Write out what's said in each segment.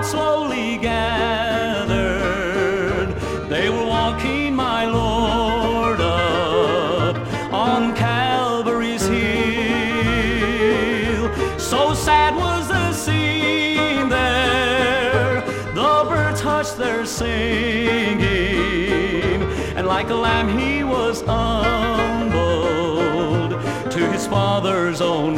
crowd slowly gathered. They were walking, my Lord, up on Calvary's hill. So sad was the scene there, the birds hushed their singing, and like a lamb he was humbled to his Father's own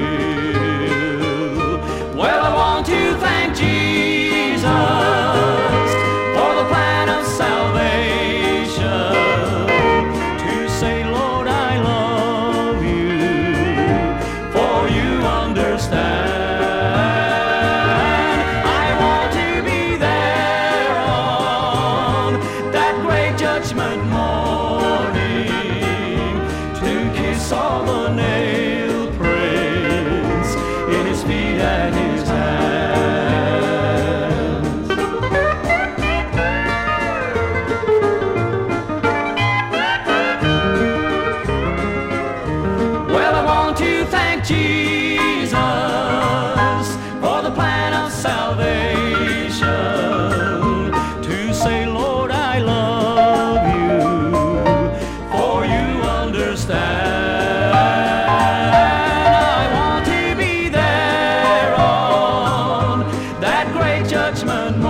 will. Well, I want to thank Jesus for the plan of salvation, to say, Lord, I love you, for you understand. I want to be there on that great judgment morning, to kiss all the nail prints in his feet and his hands. Well, I want to thank Jesus for the plan of salvation, to say, Lord, I love you, for you understand. I want to be there on that great judgment morning,